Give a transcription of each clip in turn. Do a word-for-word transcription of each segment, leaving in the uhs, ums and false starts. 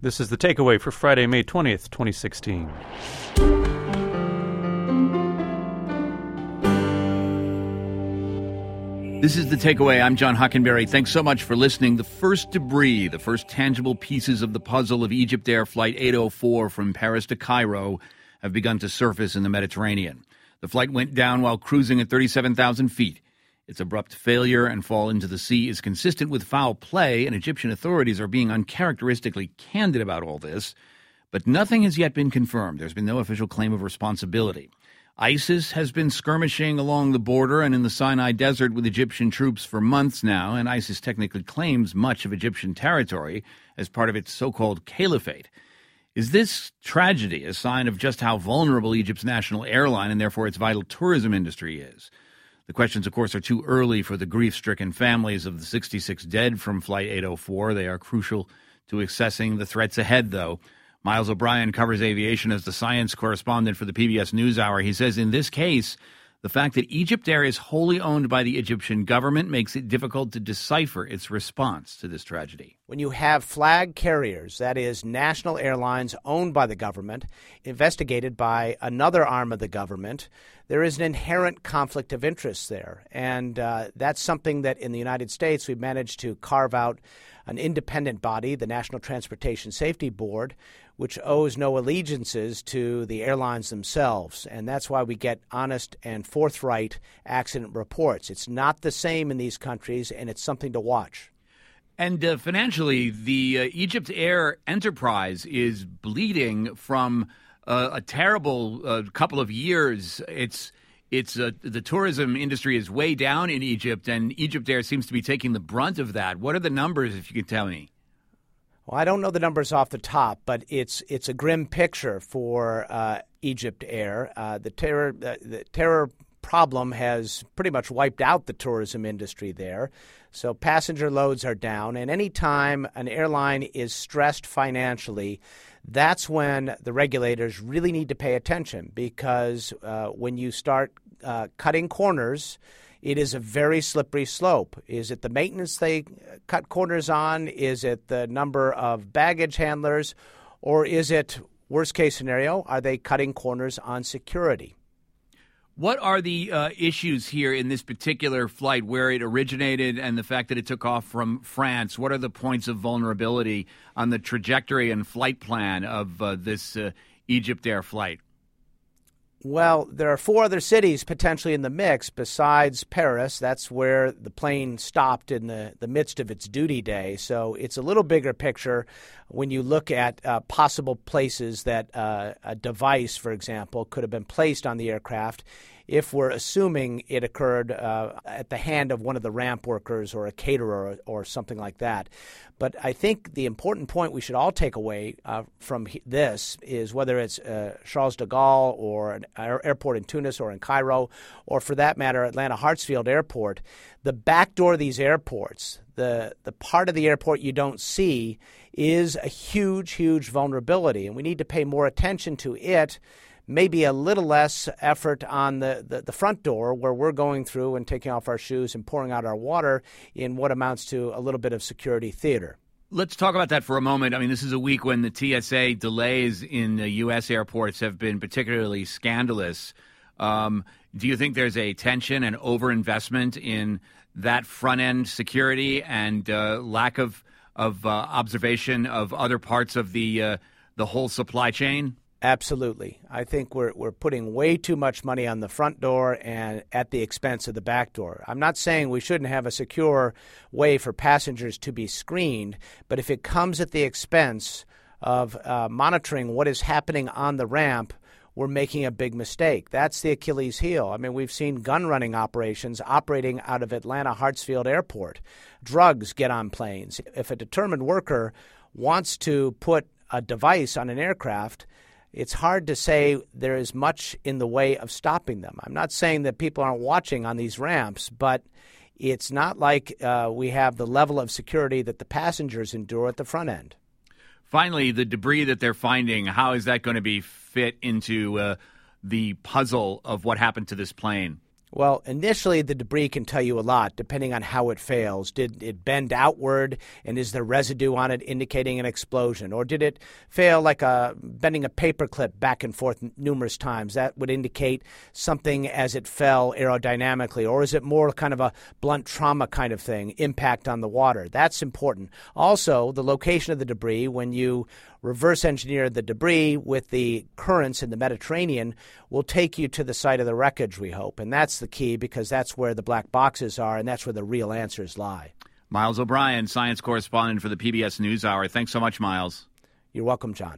This is The Takeaway for Friday, May twentieth, twenty sixteen. This is The Takeaway. I'm John Hockenberry. Thanks so much for listening. The first debris, the first tangible pieces of the puzzle of Egypt Air Flight eight oh four from Paris to Cairo have begun to surface in the Mediterranean. The flight went down while cruising at thirty-seven thousand feet. Its abrupt failure and fall into the sea is consistent with foul play, and Egyptian authorities are being uncharacteristically candid about all this. But nothing has yet been confirmed. There's been no official claim of responsibility. ISIS has been skirmishing along the border and in the Sinai Desert with Egyptian troops for months now, and ISIS technically claims much of Egyptian territory as part of its so-called caliphate. Is this tragedy a sign of just how vulnerable Egypt's national airline and therefore its vital tourism industry is? The questions, of course, are too early for the grief-stricken families of the sixty-six dead from Flight eight oh four. They are crucial to assessing the threats ahead, though. Miles O'Brien covers aviation as the science correspondent for the P B S NewsHour. He says in this case, the fact that Egypt Air is wholly owned by the Egyptian government makes it difficult to decipher its response to this tragedy. When you have flag carriers, that is, national airlines owned by the government, investigated by another arm of the government, there is an inherent conflict of interest there. And uh, that's something that in the United States we've managed to carve out an independent body, the National Transportation Safety Board, which owes no allegiances to the airlines themselves. And that's why we get honest and forthright accident reports. It's not the same in these countries, and it's something to watch. And uh, financially, the uh, Egypt Air enterprise is bleeding from uh, a terrible uh, couple of years. It's it's uh, the tourism industry is way down in Egypt, and Egypt Air seems to be taking the brunt of that. What are the numbers, if you could tell me? Well, I don't know the numbers off the top, but it's it's a grim picture for uh, Egypt Air. Uh, the terror uh, the terror problem has pretty much wiped out the tourism industry there. So passenger loads are down, and any time an airline is stressed financially, that's when the regulators really need to pay attention, because uh, when you start uh, cutting corners, it is a very slippery slope. Is it the maintenance they cut corners on? Is it the number of baggage handlers? Or is it, worst case scenario, are they cutting corners on security? What are the uh, issues here in this particular flight, where it originated and the fact that it took off from France? What are the points of vulnerability on the trajectory and flight plan of uh, this uh, Egypt Air flight? Well, there are four other cities potentially in the mix besides Paris. That's where the plane stopped in the, the midst of its duty day. So it's a little bigger picture when you look at uh, possible places that uh, a device, for example, could have been placed on the aircraft if we're assuming it occurred uh, at the hand of one of the ramp workers or a caterer or, or something like that. But I think the important point we should all take away uh, from this is whether it's uh, Charles de Gaulle or an airport in Tunis or in Cairo, or for that matter, Atlanta Hartsfield Airport, the back door of these airports, the, the part of the airport you don't see, is a huge, huge vulnerability. And we need to pay more attention to it, maybe a little less effort on the, the, the front door where we're going through and taking off our shoes and pouring out our water in what amounts to a little bit of security theater. Let's talk about that for a moment. I mean, this is a week when the T S A delays in the U S airports have been particularly scandalous. Um, do you think there's a tension and overinvestment in that front-end security and uh, lack of, of uh, observation of other parts of the uh, the whole supply chain? Absolutely. I think we're we're putting way too much money on the front door and at the expense of the back door. I'm not saying we shouldn't have a secure way for passengers to be screened, but if it comes at the expense of uh, monitoring what is happening on the ramp, we're making a big mistake. That's the Achilles heel. I mean, we've seen gun running operations operating out of Atlanta Hartsfield Airport. Drugs get on planes. If a determined worker wants to put a device on an aircraft, it's hard to say there is much in the way of stopping them. I'm not saying that people aren't watching on these ramps, but it's not like uh, we have the level of security that the passengers endure at the front end. Finally, the debris that they're finding, how is that going to be fit into uh, the puzzle of what happened to this plane? Well, initially, the debris can tell you a lot, depending on how it fails. Did it bend outward, and is there residue on it indicating an explosion? Or did it fail like a bending a paperclip back and forth numerous times? That would indicate something as it fell aerodynamically. Or is it more kind of a blunt trauma kind of thing, impact on the water? That's important. Also, the location of the debris, when you reverse engineer the debris with the currents in the Mediterranean, will take you to the site of the wreckage, we hope. And that's the key, because that's where the black boxes are, and that's where the real answers lie. Miles O'Brien, science correspondent for the P B S NewsHour. Thanks so much, Miles. You're welcome, John.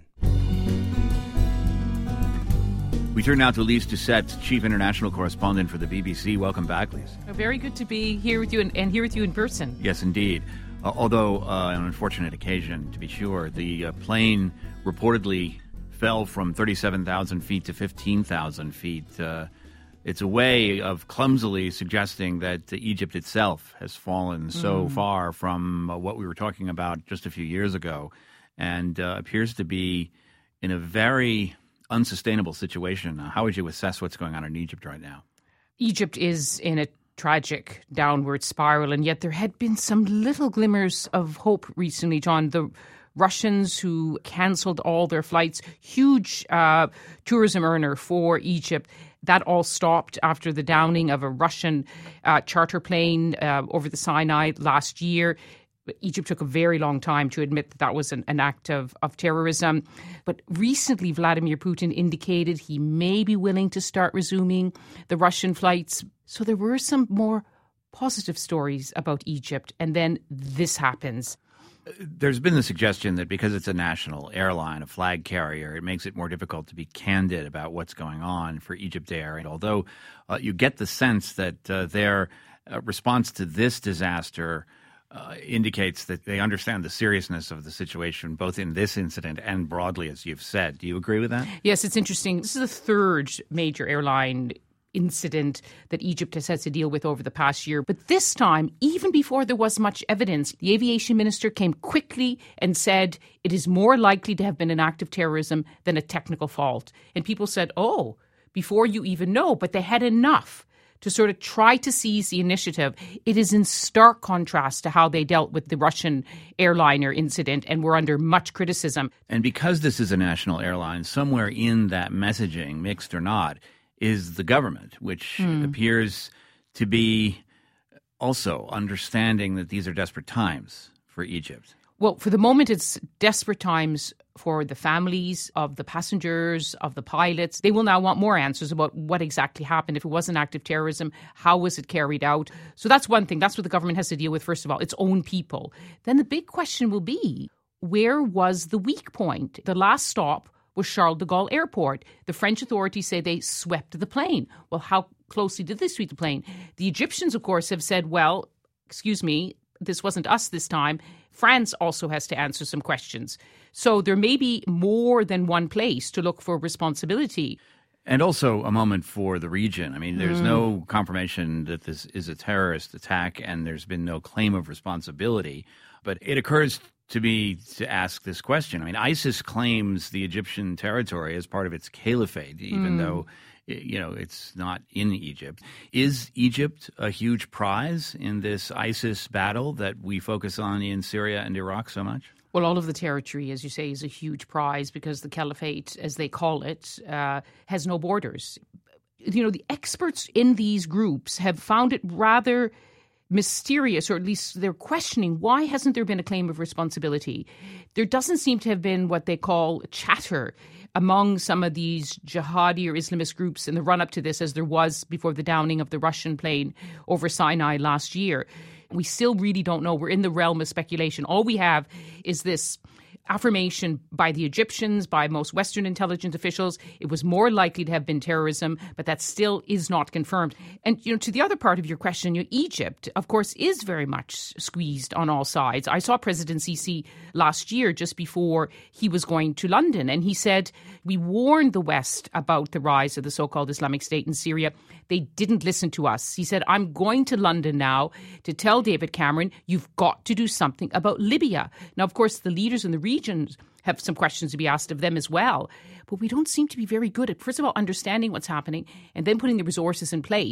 We turn now to Lise Doucette, chief international correspondent for the B B C. Welcome back, Lise. Very good to be here with you and, and here with you in person. Yes, indeed. Uh, although, uh, an unfortunate occasion, to be sure, the uh, plane reportedly fell from thirty-seven thousand feet to fifteen thousand feet. Uh, it's a way of clumsily suggesting that uh, Egypt itself has fallen so mm. far from uh, what we were talking about just a few years ago, and uh, appears to be in a very unsustainable situation. Uh, how would you assess what's going on in Egypt right now? Egypt is in a tragic downward spiral, and yet there had been some little glimmers of hope recently, John. The Russians who cancelled all their flights, huge uh, tourism earner for Egypt, that all stopped after the downing of a Russian uh, charter plane uh, over the Sinai last year. Egypt took a very long time to admit that that was an, an act of, of terrorism. But recently, Vladimir Putin indicated he may be willing to start resuming the Russian flights. So there were some more positive stories about Egypt. And then this happens. There's been the suggestion that because it's a national airline, a flag carrier, it makes it more difficult to be candid about what's going on for Egypt Air. And although uh, you get the sense that uh, their uh, response to this disaster Uh, indicates that they understand the seriousness of the situation, both in this incident and broadly, as you've said. Do you agree with that? Yes, it's interesting. This is the third major airline incident that Egypt has had to deal with over the past year. But this time, even before there was much evidence, the aviation minister came quickly and said it is more likely to have been an act of terrorism than a technical fault. And people said, oh, before you even know, but they had enough to sort of try to seize the initiative. It is in stark contrast to how they dealt with the Russian airliner incident, and were under much criticism. And because this is a national airline, somewhere in that messaging, mixed or not, is the government, which mm. appears to be also understanding that these are desperate times for Egypt. Well, for the moment, it's desperate times for the families of the passengers, of the pilots. They will now want more answers about what exactly happened. If it was an act of terrorism, how was it carried out? So that's one thing. That's what the government has to deal with, first of all, its own people. Then the big question will be, where was the weak point? The last stop was Charles de Gaulle Airport. The French authorities say they swept the plane. Well, how closely did they sweep the plane? The Egyptians, of course, have said, well, excuse me, this wasn't us this time. France also has to answer some questions. So there may be more than one place to look for responsibility. And also a moment for the region. I mean, there's mm. no confirmation that this is a terrorist attack, and there's been no claim of responsibility. But it occurs to me to ask this question. I mean, ISIS claims the Egyptian territory as part of its caliphate, even mm. though, you know, it's not in Egypt. Is Egypt a huge prize in this ISIS battle that we focus on in Syria and Iraq so much? Well, all of the territory, as you say, is a huge prize because the caliphate, as they call it, uh, has no borders. You know, the experts in these groups have found it rather mysterious, or at least they're questioning, why hasn't there been a claim of responsibility? There doesn't seem to have been what they call chatter among some of these jihadi or Islamist groups in the run-up to this, as there was before the downing of the Russian plane over Sinai last year. We still really don't know. We're in the realm of speculation. All we have is this affirmation by the Egyptians, by most Western intelligence officials. It was more likely to have been terrorism, but that still is not confirmed. And, you know, to the other part of your question, you know, Egypt, of course, is very much squeezed on all sides. I saw President Sisi last year, just before he was going to London, and he said, we warned the West about the rise of the so-called Islamic State in Syria. They didn't listen to us. He said, I'm going to London now to tell David Cameron, you've got to do something about Libya. Now, of course, the leaders in the regions have some questions to be asked of them as well. But we don't seem to be very good at, first of all, understanding what's happening and then putting the resources in place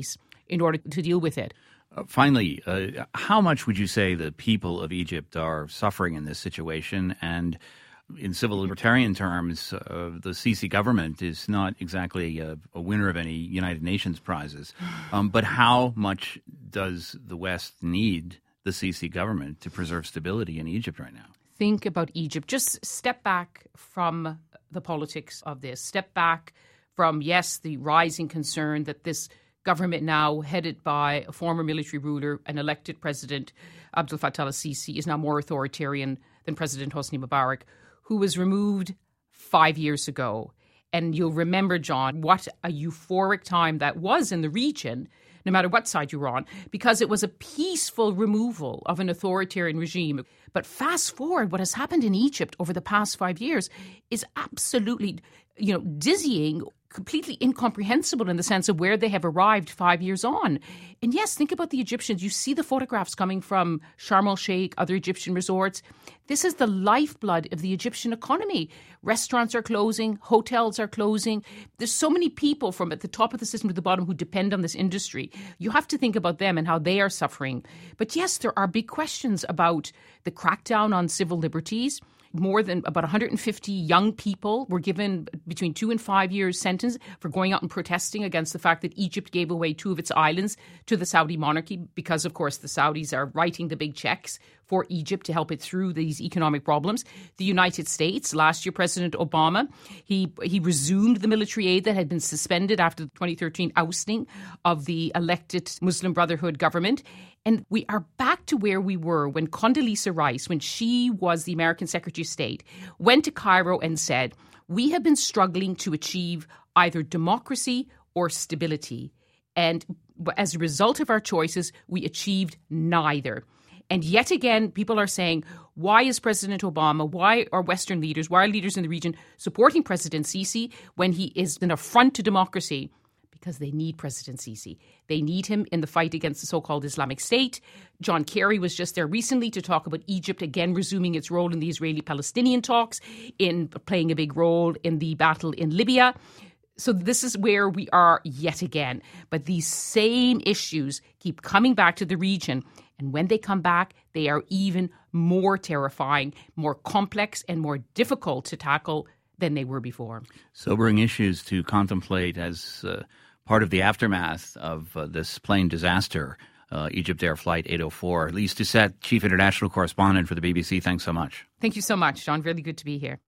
in order to deal with it. Uh, finally, uh, how much would you say the people of Egypt are suffering in this situation? And in civil libertarian terms, uh, the Sisi government is not exactly a, a winner of any United Nations prizes. Um, but how much does the West need the Sisi government to preserve stability in Egypt right now? Think about Egypt. Just step back from the politics of this. Step back from, yes, the rising concern that this government now headed by a former military ruler, an elected president, Abdel Fattah al-Sisi, is now more authoritarian than President Hosni Mubarak, who was removed five years ago. And you'll remember, John, what a euphoric time that was in the region, no matter what side you were on, because it was a peaceful removal of an authoritarian regime. But fast forward, what has happened in Egypt over the past five years is absolutely, you know, dizzying, completely incomprehensible in the sense of where they have arrived five years on. And yes, think about the Egyptians. You see the photographs coming from Sharm el-Sheikh, other Egyptian resorts. This is the lifeblood of the Egyptian economy. Restaurants are closing, hotels are closing. There's so many people from at the top of the system to the bottom who depend on this industry. You have to think about them and how they are suffering. But yes, there are big questions about the crackdown on civil liberties. More than about one hundred fifty young people were given between two and five years sentence for going out and protesting against the fact that Egypt gave away two of its islands to the Saudi monarchy because, of course, the Saudis are writing the big checks for Egypt to help it through these economic problems. The United States, last year, President Obama, he he resumed the military aid that had been suspended after the twenty thirteen ousting of the elected Muslim Brotherhood government. And we are back to where we were when Condoleezza Rice, when she was the American Secretary of State, went to Cairo and said, we have been struggling to achieve either democracy or stability. And as a result of our choices, we achieved neither. And yet again, people are saying, why is President Obama, why are Western leaders, why are leaders in the region supporting President Sisi when he is an affront to democracy? Because they need President Sisi. They need him in the fight against the so-called Islamic State. John Kerry was just there recently to talk about Egypt again resuming its role in the Israeli-Palestinian talks, in playing a big role in the battle in Libya. So this is where we are yet again. But these same issues keep coming back to the region. And when they come back, they are even more terrifying, more complex, and more difficult to tackle than they were before. Sobering issues to contemplate as uh, part of the aftermath of uh, this plane disaster, uh, Egypt Air Flight eight oh four. Lise Doucette, Chief International Correspondent for the B B C, thanks so much. Thank you so much, John. Really good to be here.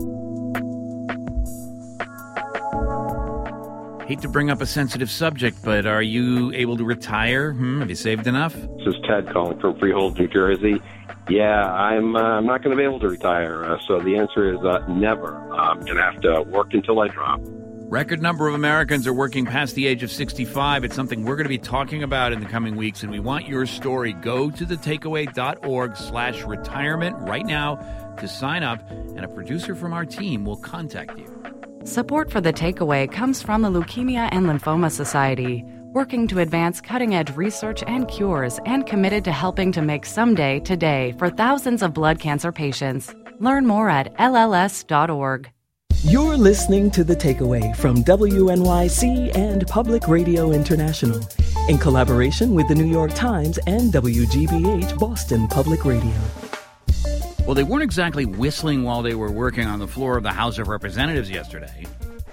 Hate to bring up a sensitive subject, but are you able to retire? Hmm, have you saved enough? This is Ted calling from Freehold, New Jersey. Yeah, I'm uh, I'm not going to be able to retire, uh, so the answer is uh, never. I'm going to have to work until I drop. Record number of Americans are working past the age of sixty-five. It's something we're going to be talking about in the coming weeks, and we want your story. Go to thetakeaway.org slash retirement right now to sign up, and a producer from our team will contact you. Support for The Takeaway comes from the Leukemia and Lymphoma Society, working to advance cutting-edge research and cures and committed to helping to make someday today for thousands of blood cancer patients. Learn more at L L S dot org. You're listening to The Takeaway from W N Y C and Public Radio International in collaboration with the New York Times and W G B H Boston Public Radio. Well, they weren't exactly whistling while they were working on the floor of the House of Representatives yesterday.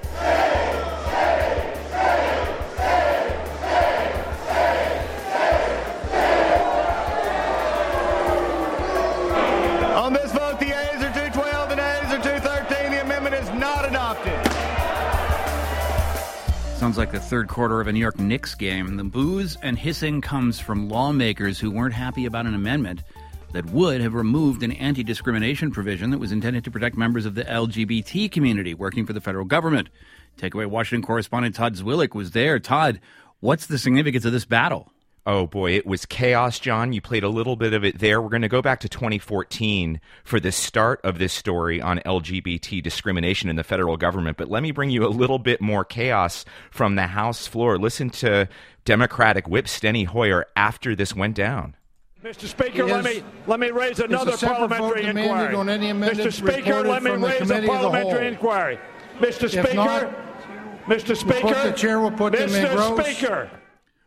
On this vote, the ayes are two twelve and ayes are two thirteen. The amendment is not adopted. Sounds like the third quarter of a New York Knicks game. The boos and hissing comes from lawmakers who weren't happy about an amendment that would have removed an anti-discrimination provision that was intended to protect members of the L G B T community working for the federal government. Takeaway Washington correspondent Todd Zwillich was there. Todd, what's the significance of this battle? Oh, boy, it was chaos, John. You played a little bit of it there. We're going to go back to twenty fourteen for the start of this story on L G B T discrimination in the federal government. But let me bring you a little bit more chaos from the House floor. Listen to Democratic Whip Steny Hoyer after this went down. Mister Speaker, let me let me raise another parliamentary inquiry. On any Mister Speaker, let me raise a parliamentary inquiry. Mister Speaker, not, Mister Speaker, the chair will put Mister them in gross. Speaker.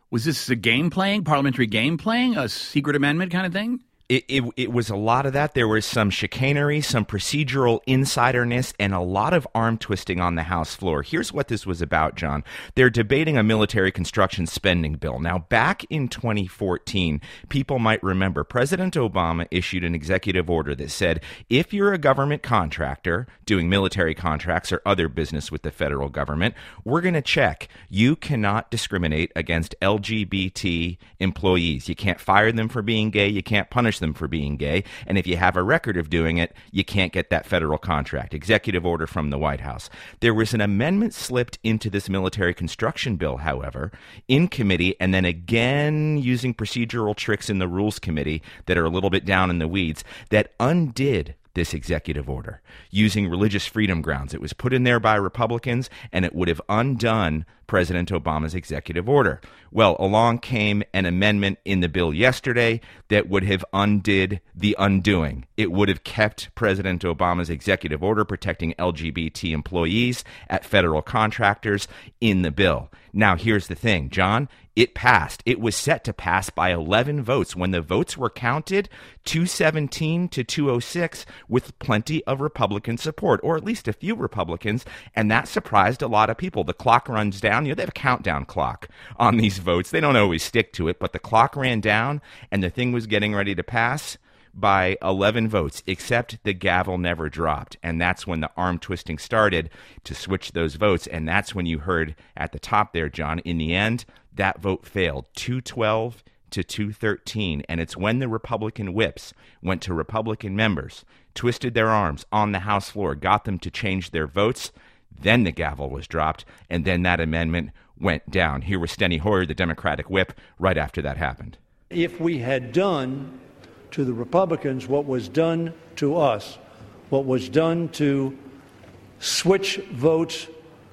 Was this a game playing, parliamentary game playing, a secret amendment kind of thing? It, it it was a lot of that. There was some chicanery, some procedural insiderness, and a lot of arm twisting on the House floor. Here's what this was about, John. They're debating a military construction spending bill. Now, back in twenty fourteen, people might remember President Obama issued an executive order that said, if you're a government contractor doing military contracts or other business with the federal government, we're going to check. You cannot discriminate against L G B T employees. You can't fire them for being gay. You can't punish them for being gay, and if you have a record of doing it, you can't get that federal contract. Executive order from the White House. There was an amendment slipped into this military construction bill, however, in committee, and then again using procedural tricks in the Rules Committee that are a little bit down in the weeds, that undid this executive order using religious freedom grounds. It was put in there by Republicans, and it would have undone President Obama's executive order. Well, along came an amendment in the bill yesterday that would have undid the undoing. It would have kept President Obama's executive order protecting L G B T employees at federal contractors in the bill. Now, here's the thing, John. It passed. It was set to pass by eleven votes. When the votes were counted, two seventeen to two oh six, with plenty of Republican support, or at least a few Republicans, and that surprised a lot of people. The clock runs down. You know, they have a countdown clock on these votes. They don't always stick to it, but the clock ran down, and the thing was getting ready to pass by eleven votes, except the gavel never dropped. And that's when the arm twisting started to switch those votes. And that's when you heard at the top there, John, in the end, that vote failed, two twelve to two thirteen. And it's when the Republican whips went to Republican members, twisted their arms on the House floor, got them to change their votes. Then the gavel was dropped, and then that amendment went down. Here was Steny Hoyer, the Democratic whip, right after that happened. If we had done to the Republicans what was done to us, what was done to switch votes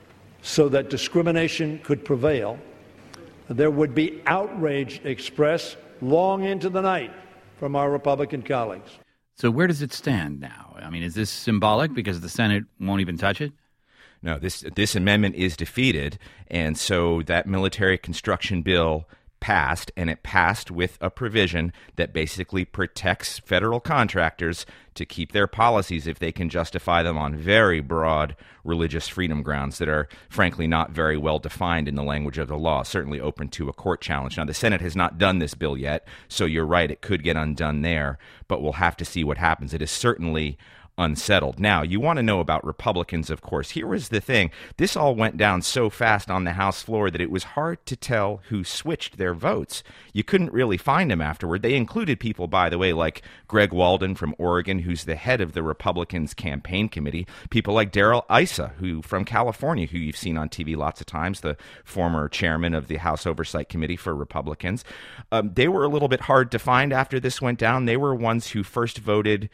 so that discrimination could prevail, there would be outrage expressed long into the night from our Republican colleagues. So where does it stand now? I mean, is this symbolic because the Senate won't even touch it? No, this this amendment is defeated, and so that military construction bill passed, and it passed with a provision that basically protects federal contractors to keep their policies if they can justify them on very broad religious freedom grounds that are, frankly, not very well defined in the language of the law, certainly open to a court challenge. Now, the Senate has not done this bill yet, so you're right, it could get undone there, but we'll have to see what happens. It is certainly unsettled. Now, you want to know about Republicans, of course. Here was the thing. This all went down so fast on the House floor that it was hard to tell who switched their votes. You couldn't really find them afterward. They included people, by the way, like Greg Walden from Oregon, who's the head of the Republicans' campaign committee. People like Darrell Issa, who from California, who you've seen on T V lots of times, the former chairman of the House Oversight Committee for Republicans. Um, they were a little bit hard to find after this went down. They were ones who first voted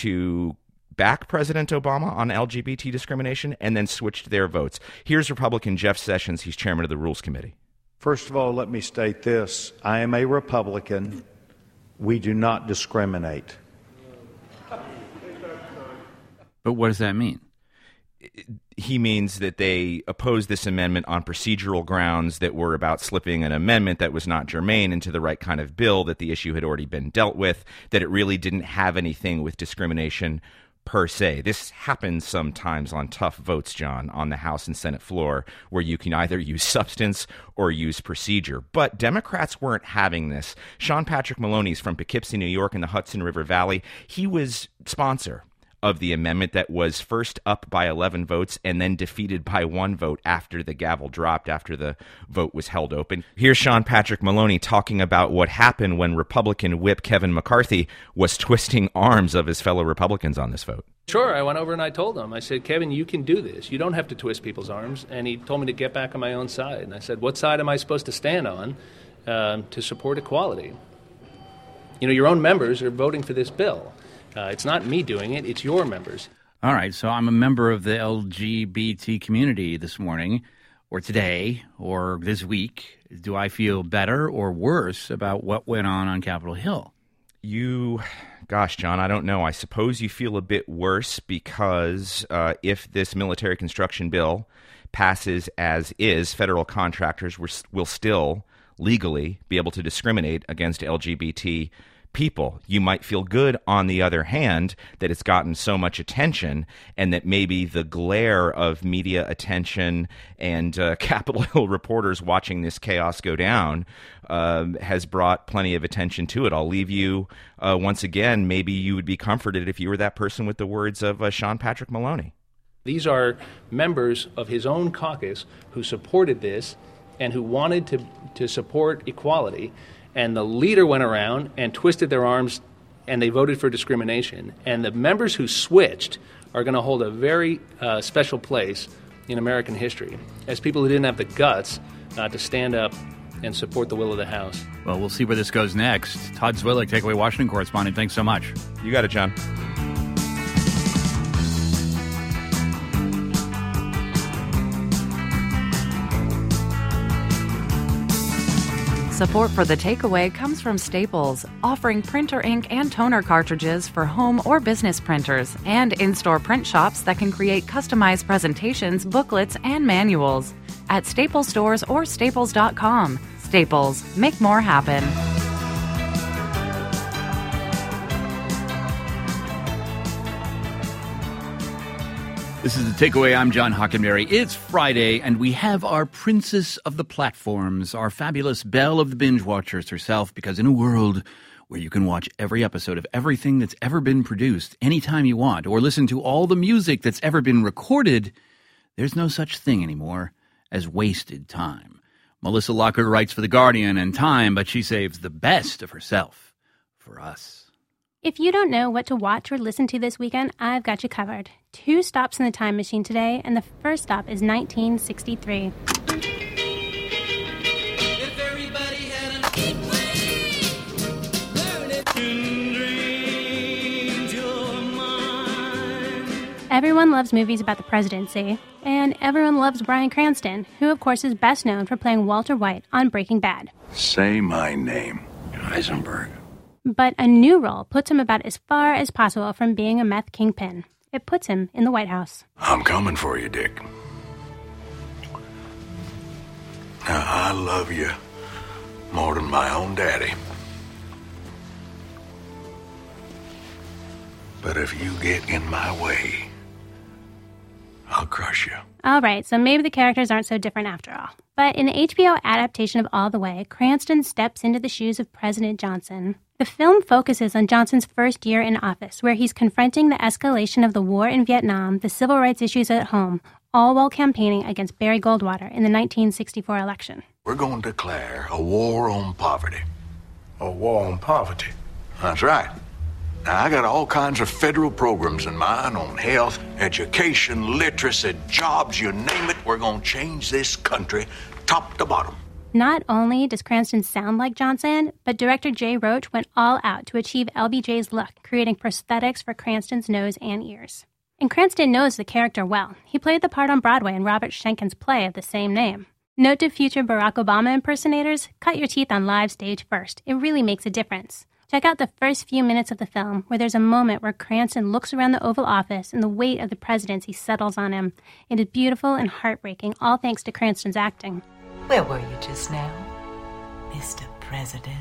to back President Obama on L G B T discrimination and then switched their votes. Here's Republican Jeff Sessions. He's chairman of the Rules Committee. First of all, let me state this. I am a Republican. We do not discriminate. But what does that mean? He means that they opposed this amendment on procedural grounds that were about slipping an amendment that was not germane into the right kind of bill, that the issue had already been dealt with, that it really didn't have anything with discrimination per se. This happens sometimes on tough votes, John, on the House and Senate floor, where you can either use substance or use procedure. But Democrats weren't having this. Sean Patrick Maloney is from Poughkeepsie, New York, in the Hudson River Valley. He was sponsor of the amendment that was first up by eleven votes and then defeated by one vote after the gavel dropped, after the vote was held open. Here's Sean Patrick Maloney talking about what happened when Republican whip Kevin McCarthy was twisting arms of his fellow Republicans on this vote. Sure, I went over and I told him, I said, Kevin, you can do this. You don't have to twist people's arms. And he told me to get back on my own side. And I said, what side am I supposed to stand on um, to support equality? You know, your own members are voting for this bill. Uh, it's not me doing it, it's your members. All right, so I'm a member of the L G B T community this morning, or today, or this week. Do I feel better or worse about what went on on Capitol Hill? You, gosh, John, I don't know. I suppose you feel a bit worse because uh, if this military construction bill passes as is, federal contractors will still legally be able to discriminate against L G B T people. You might feel good, on the other hand, that it's gotten so much attention and that maybe the glare of media attention and uh, Capitol Hill reporters watching this chaos go down uh, has brought plenty of attention to it. I'll leave you uh, once again. Maybe you would be comforted if you were that person with the words of uh, Sean Patrick Maloney. These are members of his own caucus who supported this and who wanted to, to support equality. And the leader went around and twisted their arms, and they voted for discrimination. And the members who switched are going to hold a very uh, special place in American history as people who didn't have the guts uh, to stand up and support the will of the House. Well, we'll see where this goes next. Todd Zwillich, Takeaway Washington correspondent, thanks so much. You got it, John. Support for The Takeaway comes from Staples, offering printer ink and toner cartridges for home or business printers, and in-store print shops that can create customized presentations, booklets, and manuals. At Staples stores or staples dot com. Staples, make more happen. This is The Takeaway. I'm John Hockenberry. It's Friday, and we have our princess of the platforms, our fabulous belle of the binge watchers herself, because in a world where you can watch every episode of everything that's ever been produced anytime you want, or listen to all the music that's ever been recorded, there's no such thing anymore as wasted time. Melissa Lockard writes for The Guardian and Time, but she saves the best of herself for us. If you don't know what to watch or listen to this weekend, I've got you covered. Two stops in the time machine today, and the first stop is nineteen sixty-three. If everybody had an Everyone loves movies about the presidency, and everyone loves Bryan Cranston, who of course is best known for playing Walter White on Breaking Bad. Say my name, Heisenberg. But a new role puts him about as far as possible from being a meth kingpin. It puts him in the White House. I'm coming for you, Dick. Now, I love you more than my own daddy. But if you get in my way, I'll crush you. All right, so maybe the characters aren't so different after all. But in the H B O adaptation of All the Way, Cranston steps into the shoes of President Johnson. The film focuses on Johnson's first year in office, where he's confronting the escalation of the war in Vietnam, the civil rights issues at home, all while campaigning against Barry Goldwater in the nineteen sixty-four election. We're going to declare a war on poverty. A war on poverty? That's right. Now, I got all kinds of federal programs in mind on health, education, literacy, jobs, you name it. We're going to change this country top to bottom. Not only does Cranston sound like Johnson, but director Jay Roach went all out to achieve L B J's look, creating prosthetics for Cranston's nose and ears. And Cranston knows the character well. He played the part on Broadway in Robert Schenken's play of the same name. Note to future Barack Obama impersonators, cut your teeth on live stage first. It really makes a difference. Check out the first few minutes of the film, where there's a moment where Cranston looks around the Oval Office and the weight of the presidency settles on him. It is beautiful and heartbreaking, all thanks to Cranston's acting. Where were you just now, Mister President?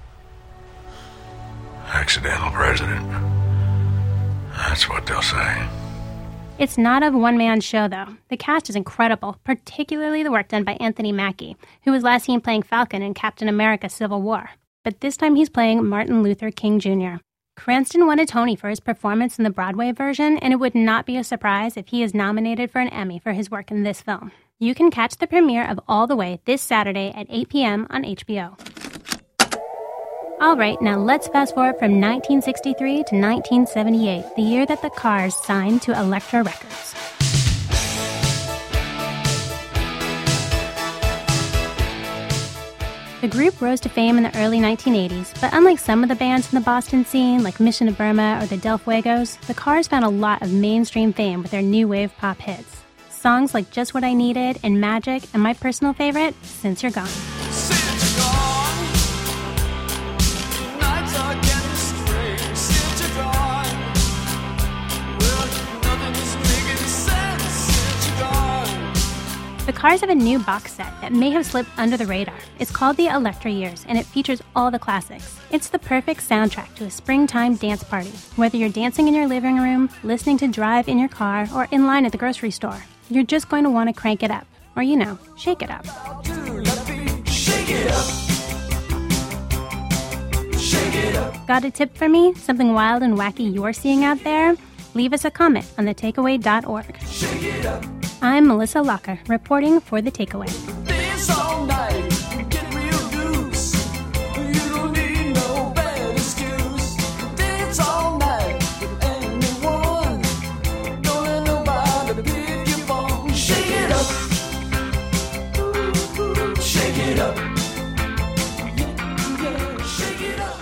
Accidental president. That's what they'll say. It's not a one-man show, though. The cast is incredible, particularly the work done by Anthony Mackie, who was last seen playing Falcon in Captain America Civil War. But this time he's playing Martin Luther King Junior Cranston won a Tony for his performance in the Broadway version, and it would not be a surprise if he is nominated for an Emmy for his work in this film. You can catch the premiere of All the Way this Saturday at eight p.m. on H B O. All right, now let's fast forward from nineteen sixty-three to nineteen seventy-eight, the year that the Cars signed to Elektra Records. The group rose to fame in the early nineteen eighties, but unlike some of the bands in the Boston scene, like Mission of Burma or the Del Fuegos, the Cars found a lot of mainstream fame with their new wave pop hits. Songs like Just What I Needed and Magic, and my personal favorite, Since You're Gone. Since you're gone, nights are getting strange. Since you're gone, well, nothing is making sense. Since you're gone. The Cars have a new box set that may have slipped under the radar. It's called the Electra Years, and it features all the classics. It's the perfect soundtrack to a springtime dance party. Whether you're dancing in your living room, listening to Drive in your car, or in line at the grocery store, you're just going to want to crank it up. Or, you know, shake it up. Shake it up. Shake it up. Got a tip for me? Something wild and wacky you're seeing out there? Leave us a comment on the takeaway dot org. Shake it up. I'm Melissa Locker, reporting for The Takeaway. Dance all night. Get real loose. You don't need no bad excuse. Dance all night with anyone. Don't let nobody pick your phone. Shake it up. Shake it up. Yeah, yeah, shake it up.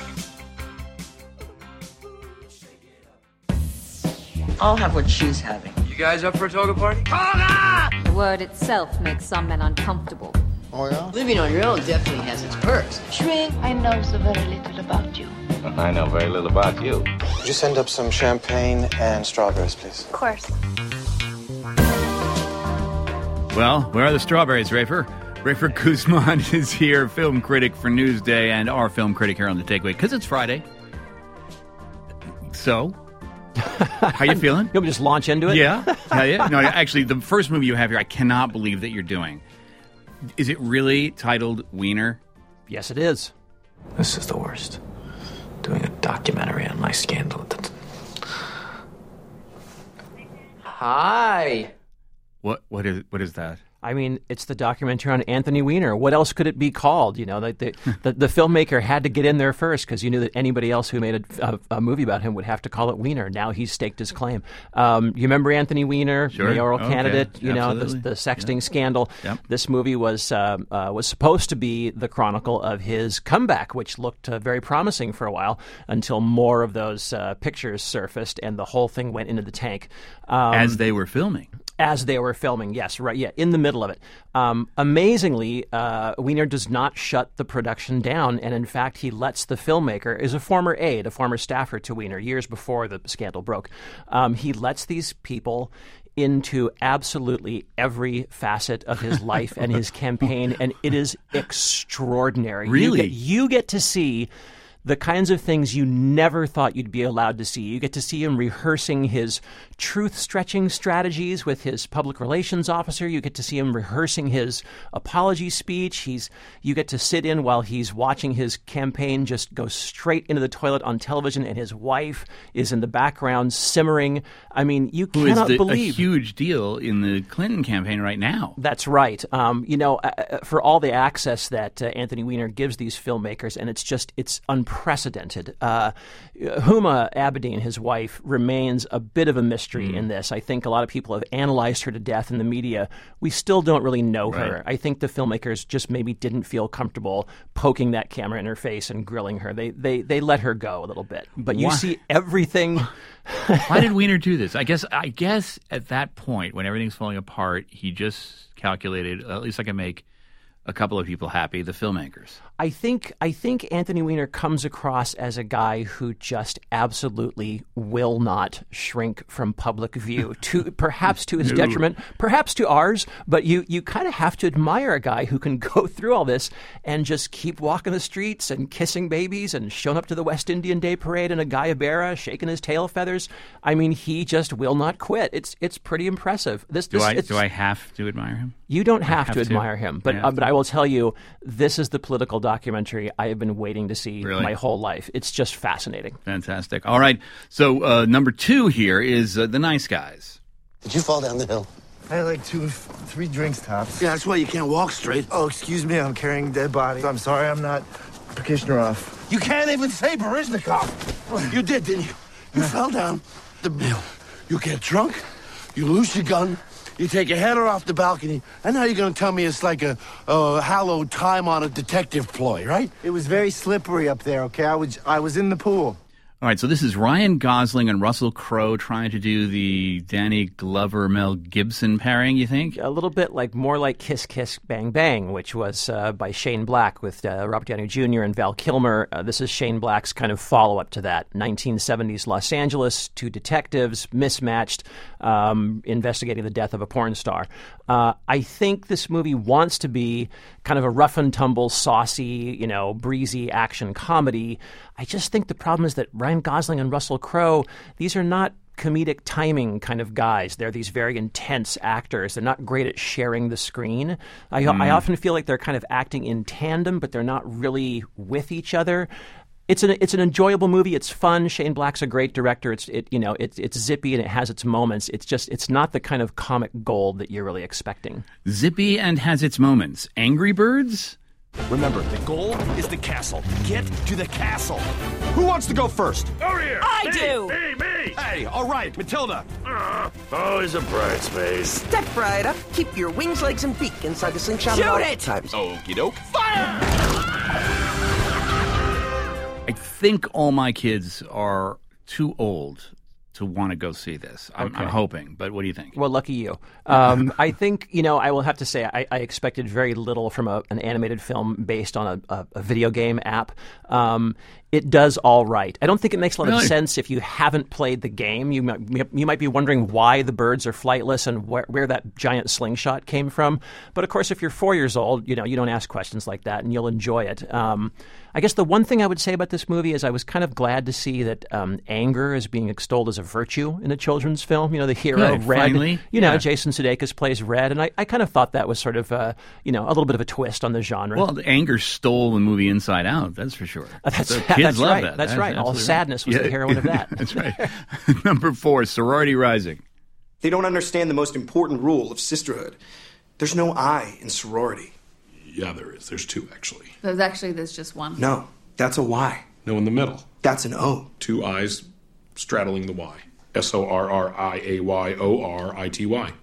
I'll have what she's having. You guys up for a toga party? The word itself makes some men uncomfortable. Oh, yeah? Living on your own definitely has its perks. Shrink. I know so very little about you. I know very little about you. Could you send up some champagne and strawberries, please? Of course. Well, where are the strawberries, Rafer? Rafer Guzman is here, film critic for Newsday and our film critic here on The Takeaway, because it's Friday. So, how you feeling? You'll just launch into it? Yeah. yeah, yeah. No, actually, the first movie you have here, I cannot believe that you're doing. Is it really titled Wiener? Yes, it is. This is the worst. Doing a documentary on my scandal. Hi. What? What is? What is that? I mean, it's the documentary on Anthony Weiner. What else could it be called? You know, the the, the, the filmmaker had to get in there first because you knew that anybody else who made a, a, a movie about him would have to call it Weiner. Now he's staked his claim. Um, you remember Anthony Weiner, Sure. mayoral Okay. candidate? You know, the, Absolutely. the sexting scandal. Yep. This movie was uh, uh, was supposed to be the chronicle of his comeback, which looked uh, very promising for a while until more of those uh, pictures surfaced and the whole thing went into the tank. Um, As they were filming. As they were filming, yes, right, yeah, in the middle of it. Um, amazingly, uh, Weiner does not shut the production down, and in fact, he lets the filmmaker, is a former aide, a former staffer to Weiner, years before the scandal broke. Um, he lets these people into absolutely every facet of his life and his campaign, and it is extraordinary. Really? You get, you get to see the kinds of things you never thought you'd be allowed to see. You get to see him rehearsing his truth-stretching strategies with his public relations officer. You get to see him rehearsing his apology speech. He's you get to sit in while he's watching his campaign just go straight into the toilet on television, and his wife is in the background simmering. I mean, you Who cannot is the, believe a huge deal in the Clinton campaign right now. That's right. Um, you know, uh, for all the access that uh, Anthony Weiner gives these filmmakers, and it's just, it's unprecedented. Uh, Huma Abedin, his wife, remains a bit of a mystery mm. in this. I think a lot of people have analyzed her to death in the media. We still don't really know right. her. I think the filmmakers just maybe didn't feel comfortable poking that camera in her face and grilling her. They they they let her go a little bit. But you Why? see everything. Why did Weiner do this? I guess I guess at that point when everything's falling apart, he just calculated, at least I can make a couple of people happy, the filmmakers. I think I think Anthony Weiner comes across as a guy who just absolutely will not shrink from public view, to perhaps to his No. detriment, perhaps to ours, but you, you kind of have to admire a guy who can go through all this and just keep walking the streets and kissing babies and showing up to the West Indian Day Parade in a Guayabera, shaking his tail feathers. I mean, he just will not quit. It's it's pretty impressive. This, Do this, I it's, do I have to admire him? You don't have, have to to. admire him, but I have uh, but I will tell you, this is the political documentary I have been waiting to see Really? my whole life. It's just fascinating. Fantastic. All right. So uh, number two here is uh, The Nice Guys. Did you fall down the hill? I had like two, three drinks tops. Yeah, that's why you can't walk straight. Oh, excuse me, I'm carrying dead bodies. I'm sorry, I'm not Prikishnerov. You can't even say Baryshnikov. You did, didn't you? You fell down the hill. You get drunk, you lose your gun, you take your header off the balcony, and now you're going to tell me it's like a, a hallowed time on a detective ploy, right? It was very slippery up there, okay? I was, I was in the pool. All right, so this is Ryan Gosling and Russell Crowe trying to do the Danny Glover-Mel Gibson pairing, you think? A little bit like, more like Kiss Kiss Bang Bang, which was uh, by Shane Black with uh, Robert Downey Junior and Val Kilmer. Uh, this is Shane Black's kind of follow-up to that. nineteen seventies Los Angeles, two detectives, mismatched, um, investigating the death of a porn star. Uh, I think this movie wants to be kind of a rough-and-tumble, saucy, you know, breezy action comedy. I just think the problem is that Ryan Gosling and Russell Crowe, these are not comedic timing kind of guys. They're these very intense actors. They're not great at sharing the screen. I, mm. I often feel like they're kind of acting in tandem, but they're not really with each other. It's an it's an enjoyable movie. It's fun. Shane Black's a great director. It's it you know it's it's zippy and it has its moments. It's just it's not the kind of comic gold that you're really expecting. Zippy and has its moments. Angry Birds? Remember, the goal is the castle. Get to the castle. Who wants to go first? Over here. I me, do. Me, me. Hey, all right, Matilda. Uh, always a bridesmaid. Step right up. Keep your wings, legs, and beak inside the slingshot Shoot at all it! times. Okie doke. Fire! I think all my kids are too old to want to go see this. I'm, Okay. I'm hoping, but what do you think? Well, lucky you. Um, I think, you know, I will have to say I, I expected very little from a, an animated film based on a, a, a video game app. Um, it does all right. I don't think it makes a lot Really? of sense if you haven't played the game. You might, you might be wondering why the birds are flightless and where, where that giant slingshot came from. But, of course, if you're four years old, you know, you don't ask questions like that and you'll enjoy it. Um, I guess the one thing I would say about this movie is I was kind of glad to see that um, anger is being extolled as a virtue in a children's film. You know, the hero, Good, Red. finally. You know, Yeah. Jason Sudeikis plays Red, and I, I kind of thought that was sort of, uh, you know, a little bit of a twist on the genre. Well, the anger stole the movie Inside Out, that's for sure. Uh, that's So kids that's love right. that. That's right. All absolutely sadness was Yeah. the heroine of that. That's right. Number four, Sorority Rising. They don't understand the most important rule of sisterhood. There's no I in sorority. Yeah, there is. There's two, actually. There's actually, there's just one. No, that's a Y. No, in the middle. That's an O. Two I's straddling the Y. S O R R I A Y O R I T Y.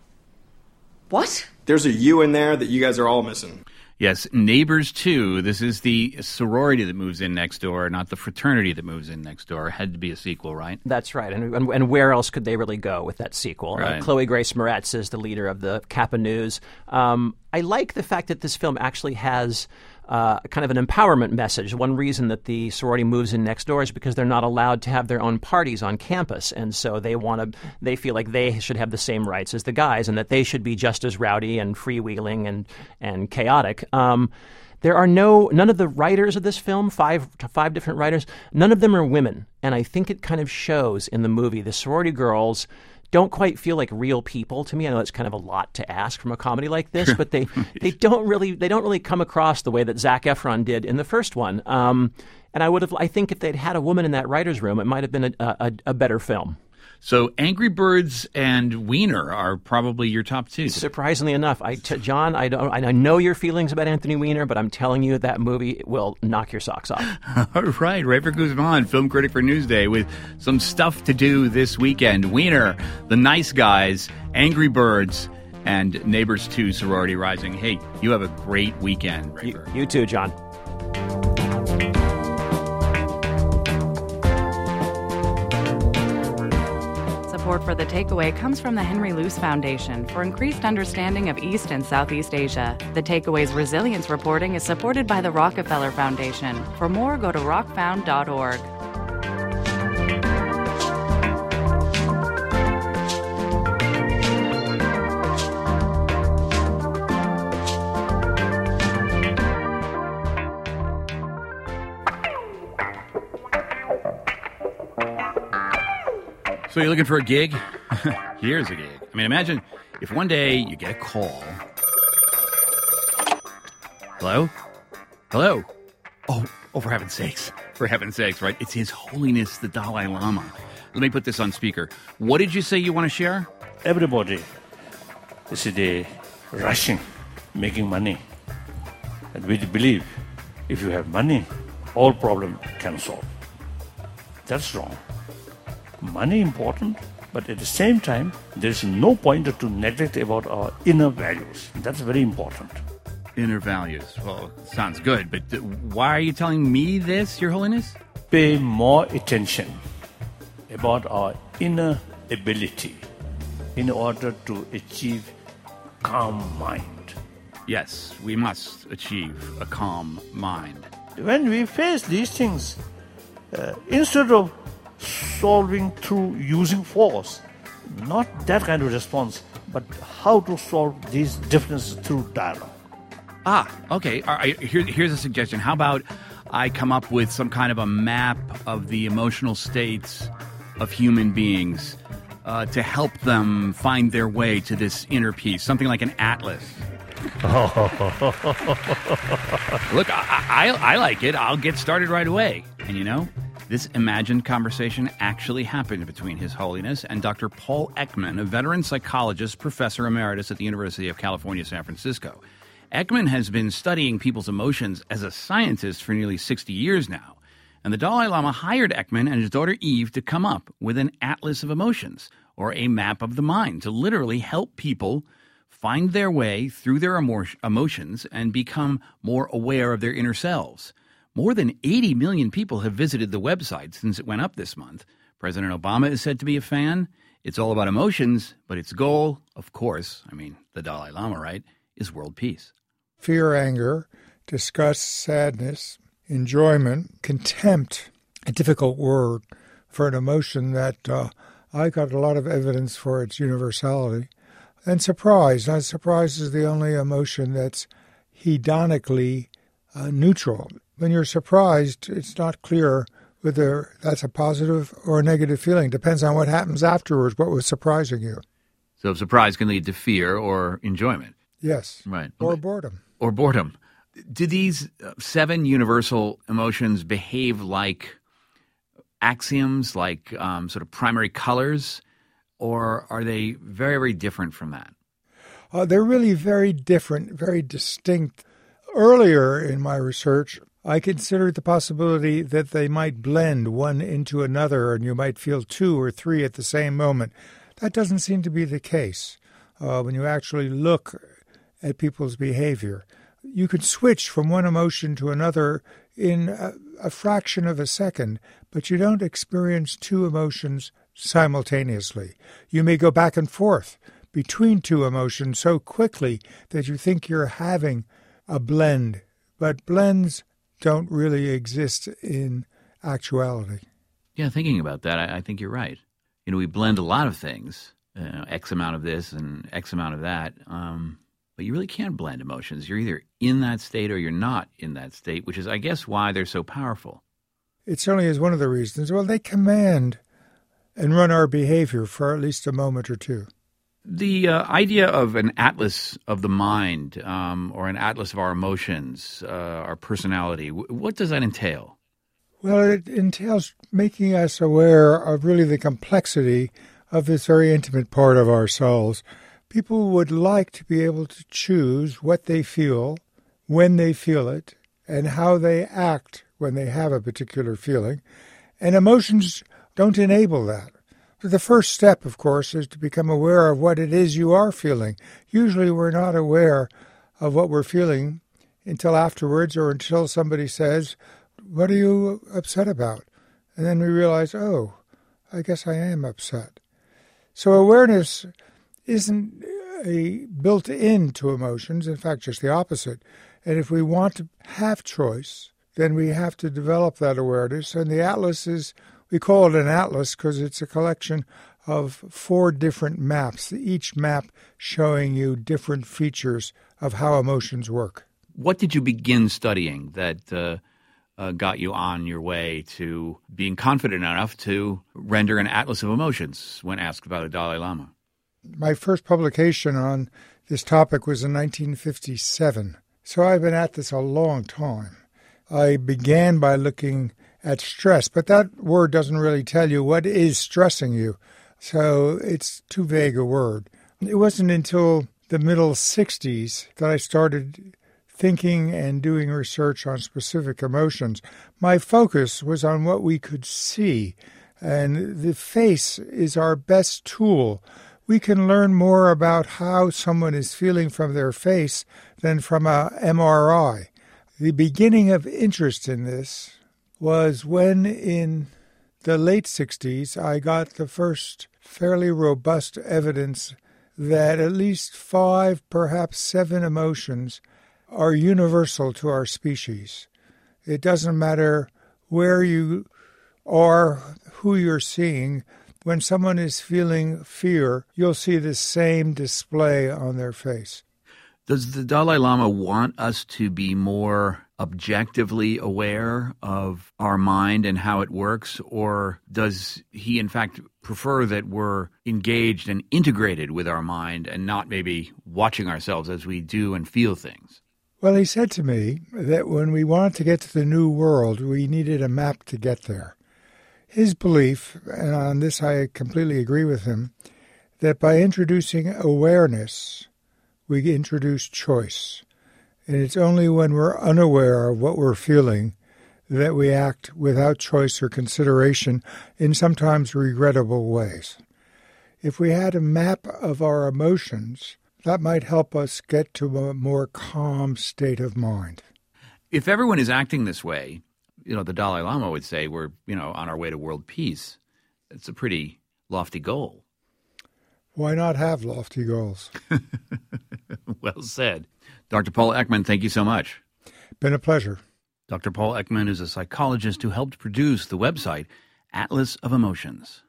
What? There's a U in there that you guys are all missing. Yes, Neighbors two. This is the sorority that moves in next door, not the fraternity that moves in next door. Had to be a sequel, right? That's right. And, and and where else could they really go with that sequel? Right. Uh, Chloe Grace Moretz is the leader of the Kappa News. Um, I like the fact that this film actually has uh, kind of an empowerment message. One reason that the sorority moves in next door is because they're not allowed to have their own parties on campus, and so they want to. They feel like they should have the same rights as the guys, and that they should be just as rowdy and freewheeling and and chaotic. Um, There are no none of the writers of this film, five five different writers, none of them are women, and I think it kind of shows in the movie. The sorority girls don't quite feel like real people to me. I know it's kind of a lot to ask from a comedy like this, but they, they don't really they don't really come across the way that Zac Efron did in the first one. Um, and I would have I think if they'd had a woman in that writer's room, it might have been a, a, a better film. So Angry Birds and Wiener are probably your top two. Surprisingly enough, I t- John, I don't, I know your feelings about Anthony Weiner, but I'm telling you that movie will knock your socks off. All right, Rafer Guzman, film critic for Newsday, with some stuff to do this weekend. Wiener, The Nice Guys, Angry Birds, and Neighbors two, Sorority Rising. Hey, you have a great weekend, Rafer. You, you too, John. Support for The Takeaway comes from the Henry Luce Foundation for increased understanding of East and Southeast Asia. The Takeaway's resilience reporting is supported by the Rockefeller Foundation. For more, go to rock found dot org. So you're looking for a gig? Here's a gig. I mean, imagine if one day you get a call. Hello? Hello? Oh, oh, for heaven's sakes. For heaven's sakes, right? It's His Holiness the Dalai Lama. Let me put this on speaker. What did you say you want to share? Everybody is the rushing, making money. And we believe if you have money, all problems can solve. That's wrong. Money important, but at the same time, there is no point to neglect about our inner values. That's very important. Inner values. Well, sounds good, but th- why are you telling me this, Your Holiness? Pay more attention about our inner ability in order to achieve calm mind. Yes, we must achieve a calm mind. When we face these things, uh, instead of solving through using force, not that kind of response, but how to solve these differences through dialogue. Ah, okay. All right, here, here's a suggestion. How about I come up with some kind of a map of the emotional states of human beings uh, to help them find their way to this inner peace, something like an atlas. Look, I, I, I like it. I'll get started right away. And you know, this imagined conversation actually happened between His Holiness and Doctor Paul Ekman, a veteran psychologist, professor emeritus at the University of California, San Francisco. Ekman has been studying people's emotions as a scientist for nearly sixty years now. And the Dalai Lama hired Ekman and his daughter Eve to come up with an atlas of emotions, or a map of the mind, to literally help people find their way through their emo- emotions and become more aware of their inner selves. More than eighty million people have visited the website since it went up this month. President Obama is said to be a fan. It's all about emotions, but its goal, of course, I mean, the Dalai Lama, right, is world peace. Fear, anger, disgust, sadness, enjoyment, contempt, a difficult word for an emotion that uh, I got a lot of evidence for its universality. And surprise. Now, surprise is the only emotion that's hedonically uh, neutral. When you're surprised, it's not clear whether that's a positive or a negative feeling. Depends on what happens afterwards, what was surprising you. So surprise can lead to fear or enjoyment. Yes. Right. Or boredom. Or boredom. Do these seven universal emotions behave like axioms, like um, sort of primary colors, or are they very, very different from that? Uh, they're really very different, very distinct. Earlier in my research, I considered the possibility that they might blend one into another and you might feel two or three at the same moment. That doesn't seem to be the case uh, when you actually look at people's behavior. You could switch from one emotion to another in a, a fraction of a second, but you don't experience two emotions simultaneously. You may go back and forth between two emotions so quickly that you think you're having a blend, but blends don't really exist in actuality. Yeah, thinking about that, I, I think you're right. You know, we blend a lot of things, uh, X amount of this and X amount of that, um, but you really can't blend emotions. You're either in that state or you're not in that state, which is, I guess, why they're so powerful. It certainly is one of the reasons. Well, they command and run our behavior for at least a moment or two. The uh, idea of an atlas of the mind um, or an atlas of our emotions, uh, our personality, w- what does that entail? Well, it entails making us aware of really the complexity of this very intimate part of ourselves. People would like to be able to choose what they feel, when they feel it, and how they act when they have a particular feeling. And emotions don't enable that. The first step, of course, is to become aware of what it is you are feeling. Usually we're not aware of what we're feeling until afterwards or until somebody says, "What are you upset about?" And then we realize, oh, I guess I am upset. So awareness isn't a built into emotions, in fact, just the opposite. And if we want to have choice, then we have to develop that awareness. And the atlas is, we call it an atlas because it's a collection of four different maps, each map showing you different features of how emotions work. What did you begin studying that uh, uh, got you on your way to being confident enough to render an atlas of emotions when asked by the Dalai Lama? My first publication on this topic was in nineteen fifty-seven, so I've been at this a long time. I began by looking at stress, but that word doesn't really tell you what is stressing you, so it's too vague a word. It wasn't until the middle sixties that I started thinking and doing research on specific emotions. My focus was on what we could see, and the face is our best tool. We can learn more about how someone is feeling from their face than from a M R I. The beginning of interest in this was when in the late sixties, I got the first fairly robust evidence that at least five, perhaps seven emotions are universal to our species. It doesn't matter where you are, who you're seeing. When someone is feeling fear, you'll see the same display on their face. Does the Dalai Lama want us to be more objectively aware of our mind and how it works, or does he, in fact, prefer that we're engaged and integrated with our mind and not maybe watching ourselves as we do and feel things? Well, he said to me that when we wanted to get to the new world, we needed a map to get there. His belief, and on this I completely agree with him, that by introducing awareness, we introduce choice. And it's only when we're unaware of what we're feeling that we act without choice or consideration in sometimes regrettable ways. If we had a map of our emotions, that might help us get to a more calm state of mind. If everyone is acting this way, you know, the Dalai Lama would say we're, you know, on our way to world peace. It's a pretty lofty goal. Why not have lofty goals? Well said. Doctor Paul Ekman, thank you so much. Been a pleasure. Doctor Paul Ekman is a psychologist who helped produce the website Atlas of Emotions.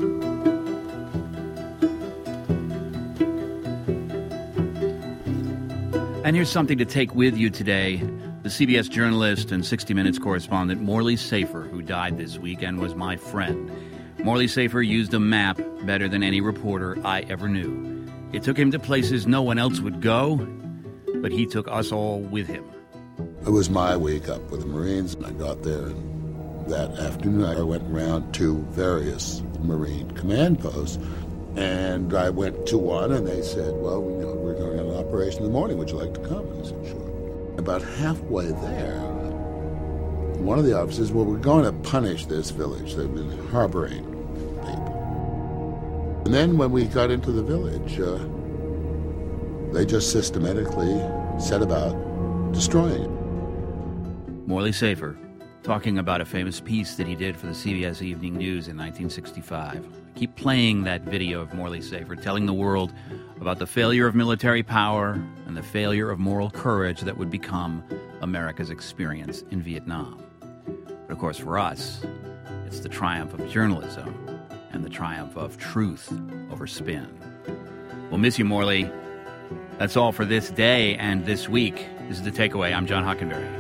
And here's something to take with you today. The C B S journalist and sixty minutes correspondent Morley Safer, who died this week and was my friend. Morley Safer used a map better than any reporter I ever knew. It took him to places no one else would go, but he took us all with him. It was my week up with the Marines. I got there, and that afternoon I went around to various Marine command posts, and I went to one, and they said, well, we know we're going on an operation in the morning. Would you like to come? And I said, sure. About halfway there, one of the officers, well, we're going to punish this village. They've been harboring people. And then when we got into the village, uh, they just systematically set about destroying it. Morley Safer, talking about a famous piece that he did for the C B S Evening News in nineteen sixty-five. I keep playing that video of Morley Safer, telling the world about the failure of military power and the failure of moral courage that would become America's experience in Vietnam. But of course, for us, it's the triumph of journalism and the triumph of truth over spin. We'll miss you, Morley. That's all for this day and this week. This is The Takeaway. I'm John Hockenberry.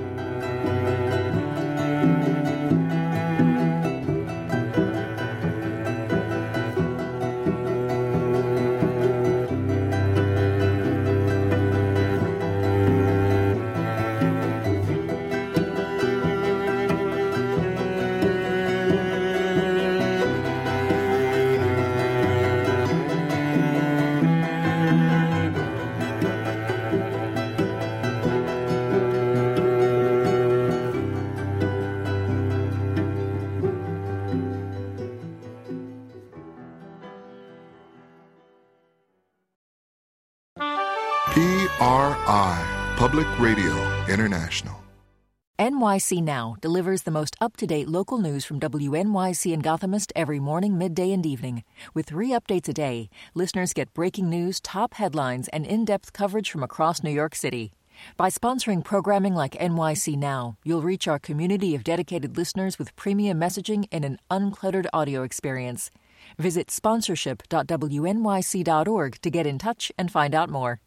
P R I, Public Radio International. N Y C Now delivers the most up-to-date local news from W N Y C and Gothamist every morning, midday, and evening. With three updates a day, listeners get breaking news, top headlines, and in-depth coverage from across New York City. By sponsoring programming like N Y C Now, you'll reach our community of dedicated listeners with premium messaging and an uncluttered audio experience. Visit sponsorship dot W N Y C dot org to get in touch and find out more.